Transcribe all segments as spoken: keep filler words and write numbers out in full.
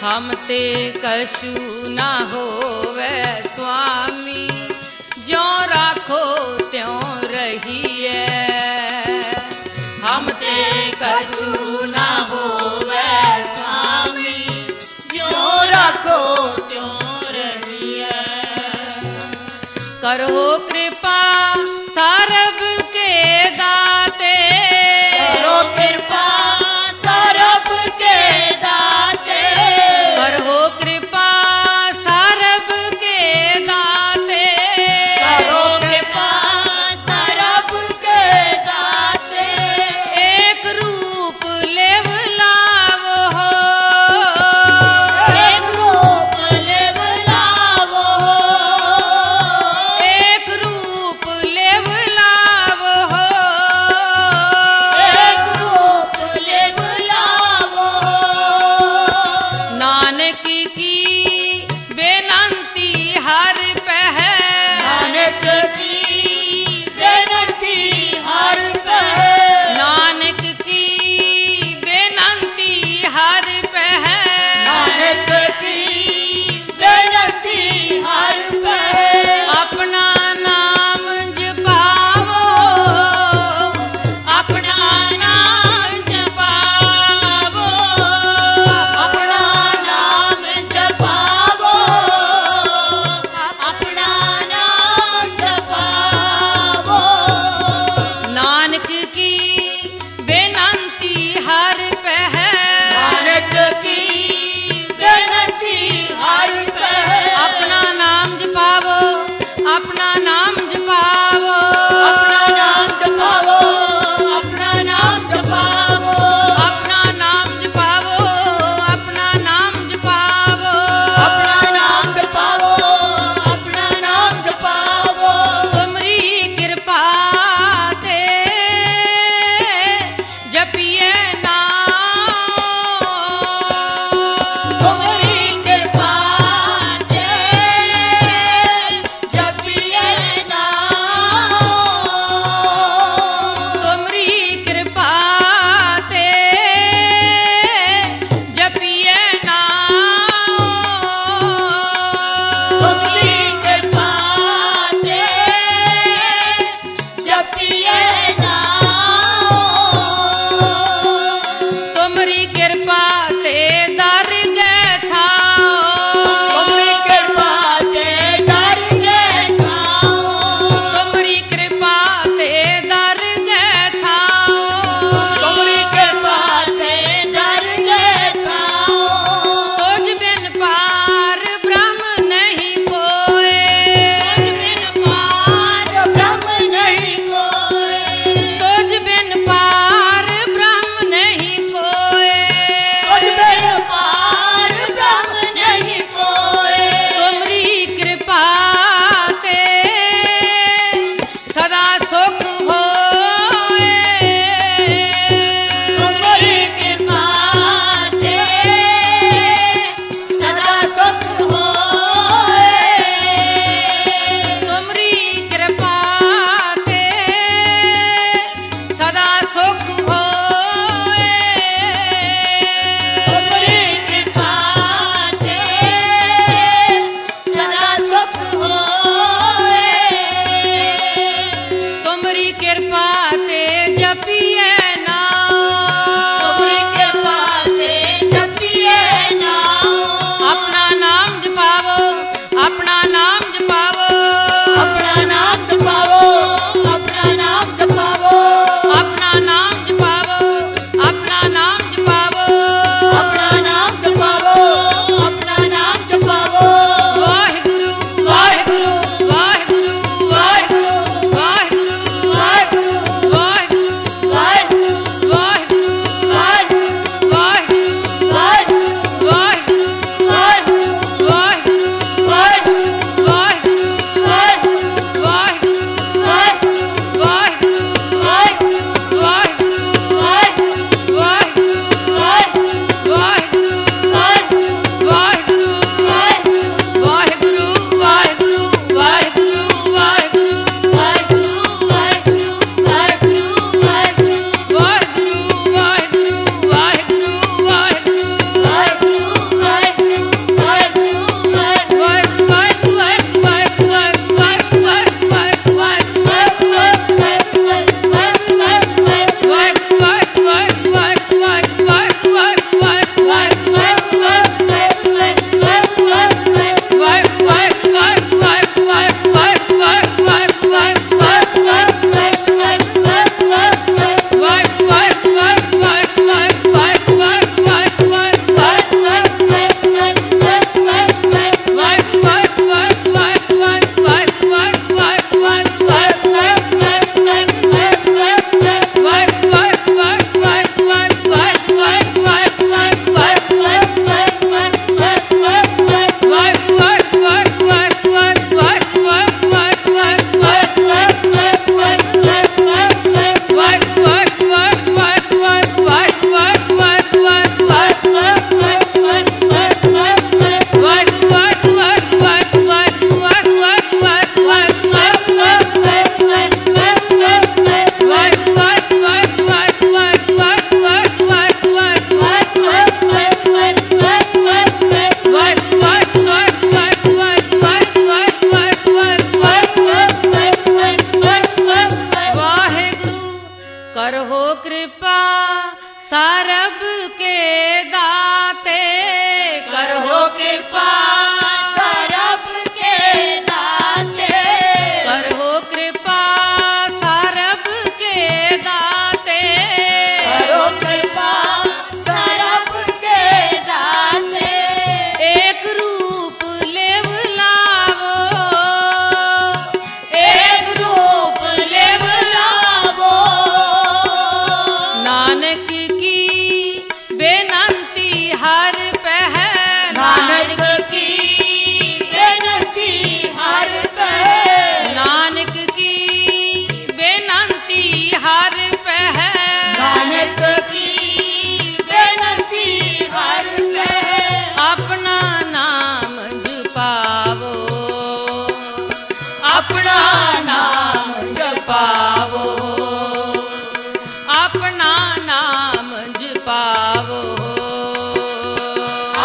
हम ते कछु ना होवे स्वामी, ज्यों राखो त्यों रहिए। हम ते कछु ना होवे स्वामी, ज्यों राखो त्यों रहिए। करो कृपा सरब के दाते, करो कृपा सरब के दाते, करो कृपा सरब के दाते, करो कृपा सरब के दाते। एक रूप लेव लावो हो, एक रूप लेव लावो, एक रूप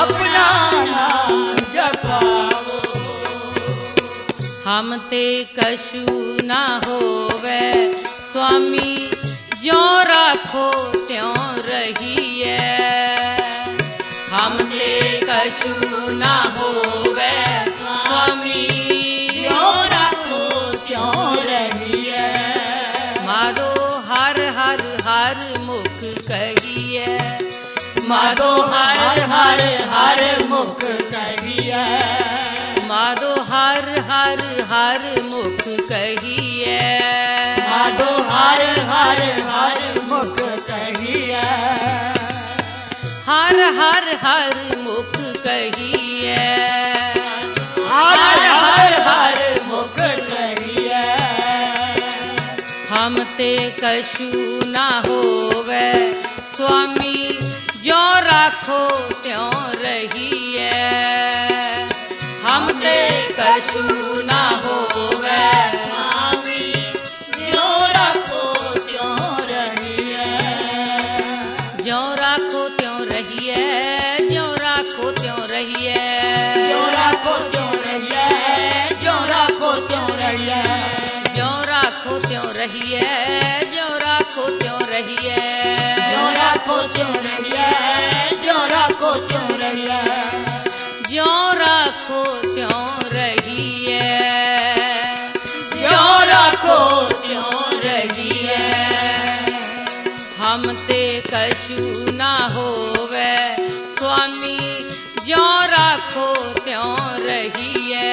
अपना नाम जपाओ। हम ते कछु ना होवे स्वामी, ज्यों राखो त्यों रहिए। हम ते कछु ना होवे स्वामी, ज्यों राखो त्यों रहिए। माधो हर हर हर मुख कहिए, माधो हर हर हर मुख कहिए। माधो हर हर हर मुख कहिए। माधो हर हर हर मुख कहिए। हर हर हर मुख कहिए। हर हर हर मुख कहिए। हम ते कछु ना होवे स्वामी, ज्यों राखो त्यों रहिए। हम ते कछु ना होवे स्वामी, ज्यों राखो त्यों रहिए। ज्यों राखो त्यों रहिए, ज्यों राखो त्यों रहिए। ज्यों राखो त्यों रहिए। ज्यों राखो त्यों रहिए। ज्यों राखो त्यों रहिए। ज्यों राखो त्यों रहिए। ज्यों राखो त्यों रहिए। ज्यों राखो त्यों रहिए। ज्यों राखो त्यों रहिए। ज्यों राखो त्यों रहिए। हम ते कछु ना होवे स्वामी, ज्यों राखो त्यों रहिए।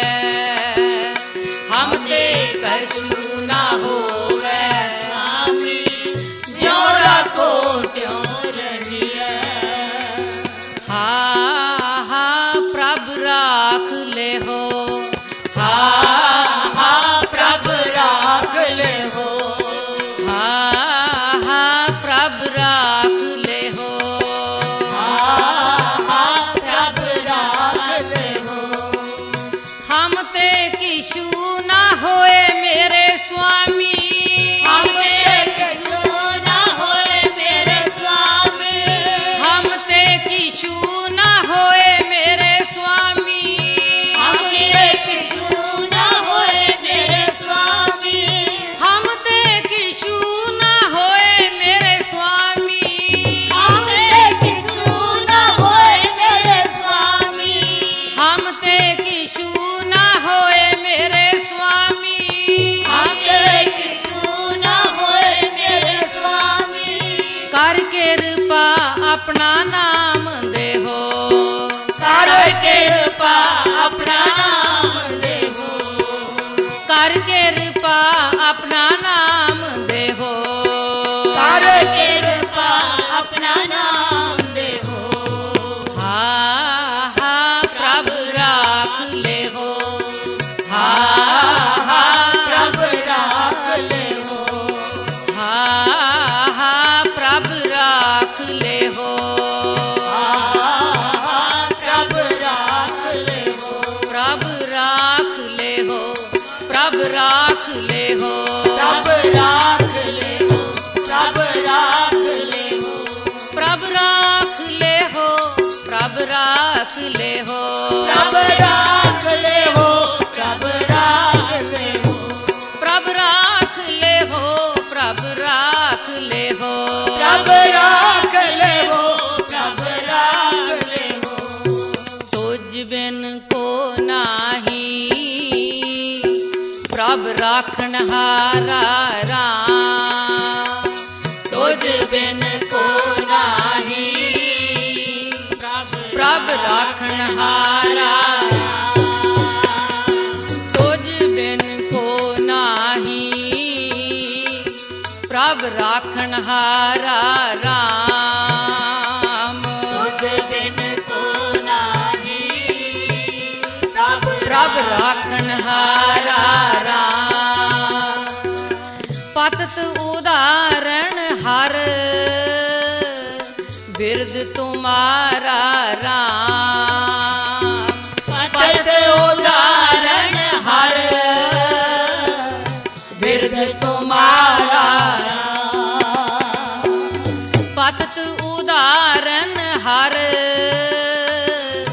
हम ते कछु ना होवे स्वामी, ज्यों राखो त्यों रहिए। हा हा प्रभु राख ले हो। हा हा प्रभु राख ले हो। हा हा प्रभु राख ले हो। हा हा प्रभु राख ले हो। हम ते किछु ना होए मेरे स्वामी। हम ते किछु ना होए मेरे स्वामी। हम ते किछु ना होए मेरे स्वामी। हम ते किछु ना होए मेरे स्वामी। हम ते किछु ना होए मेरे स्वामी। हम ते किछु ना होए मेरे स्वामी। हम ते किछु ना होए मेरे स्वामी। हम ते किछु ना होए मेरे स्वामी। कर कृपा अपना नाम दे हो। कर कृपा अपना नाम दे हो। कर कृपा अपना नाम दे हो। कर कृपा अपना नाम दे हो। हा हा प्रभु राख ले हो। हा हा प्रभु राख ले हो। हा हा प्रभु राख ले हो। प्रभु राख ले हो। प्रभु राख ले हो। प्रभु राख ले हो। प्रभु राख ले हो। प्रभु राख ले हो। प्रभु राख ले हो। प्रभु राख ले हो। प्रभु राख ले हो। प्रभु राख ले हो। प्रभु राख ले हो। प्रभु राख ले हो। प्रभु राख ले हो। प्रभु राख ले हो। तुझ बिन को नाही, प्रभु राखन हारा राम। तुझ बिन को नाही, प्रभु राखन हारा। तुझ बिन को नाही, प्रभु राखन हारा राम। तुझ बिन को नाही। प्रभु राखन हारा राम। पतत उदाहरण हर, बिरद तुम्हारा राम। पतत उदाहरण हर, बिरद तुम्हारा। पतत उदाहरण हर,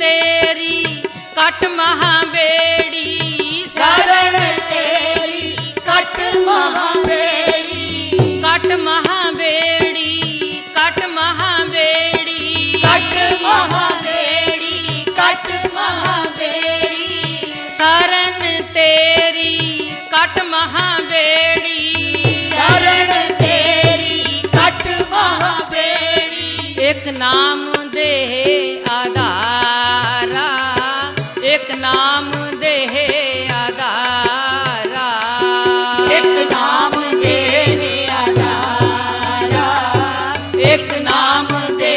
कट महाबेड़ी शरण तेरी कट महाबेड़ी कट महाबेड़ी कट महाबेड़ी कट महाबेड़ी कट महाबेड़ी शरण तेरी कट महाबेड़ी शरण तेरी कट महाबेड़ी एक नाम दे आधारा एक नाम दे आधारा एक नाम दे आधारा एक नाम दे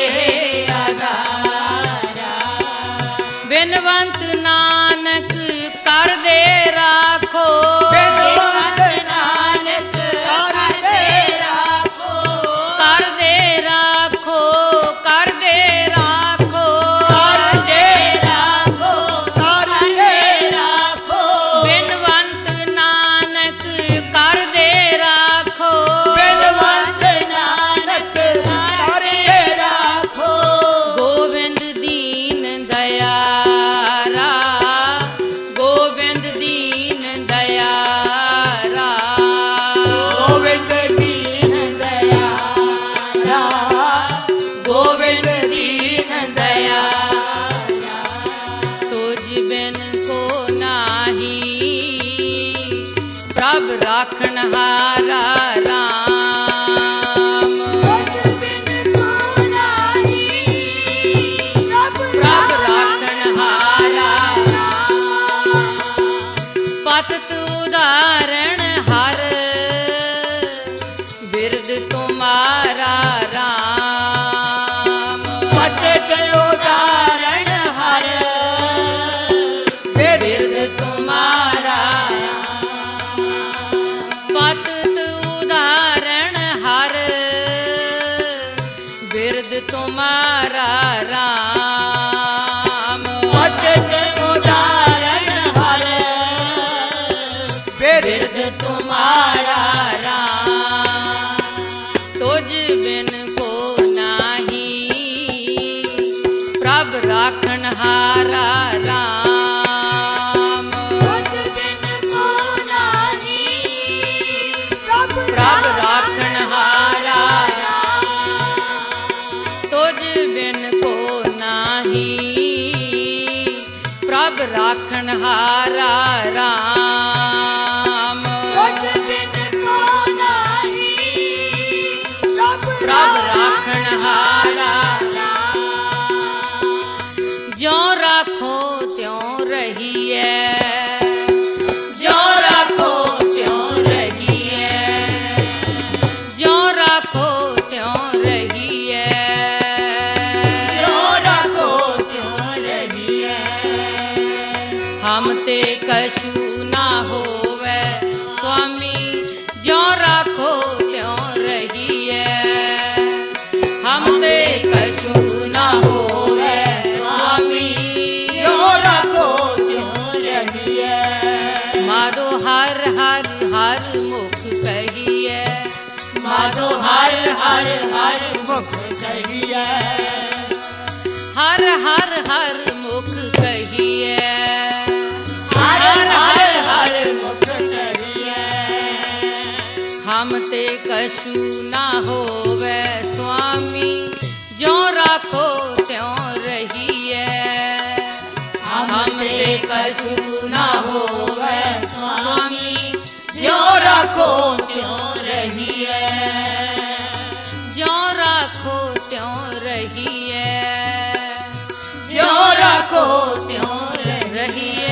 आधारा बिनवंत नानक कर दे राखो बिनवंत नानक कर दे राखो कर दे राखो कर दे राखो कर दे राखो कर दे राखो बिनवंत नानक कर दे राखो बिनवंत नानक कर दे राखो गोविंद दीन दयारा गोविंद दीन दयारा गोविंद दीन दयाला गोविंद दीन दयाला तुझ बिन को नाही प्रभ राखन हारा राम प्रभ राखन हारा पत उदाहरण हर बिरद तुम्हारा राम पतित उदाहरण हर बिरद तुम्हारा पत उदाहरण हर बिरद तुम्हारा राम पतित उदाहरण हर बिरद तुम्हारा राम तुझ बिन को नाही प्रभ राखन हारा राम प्रभ राखन हारा तुझ बिन को नाही प्रभ राखन हारा राम प्रभ राखन हारा ज्यों राखो त्यों रहिए ज्यों राखो त्यों रहिए ज्यों राखो त्यों रहिए राखो क्यों रहिए हम ते कछु ना होवे स्वामी ज्यों राखो त्यों रहिए हम ते कछु ना होवे स्वामी जो राखो क्यों रहिए माधो हर हर हर मुख कहिए माधो हर हर हर मुख कहिए हर हर हर मुख कहिए हर हर हर मुख कहिए हम ते कछु ना होवे स्वामी ज्यों राखो त्यों रहिए हम ते कछु ना होवे स्वामी जो राखो क्यों रहिए ज्यों राखो त्यों रहिए जो राखो क्यों रहिए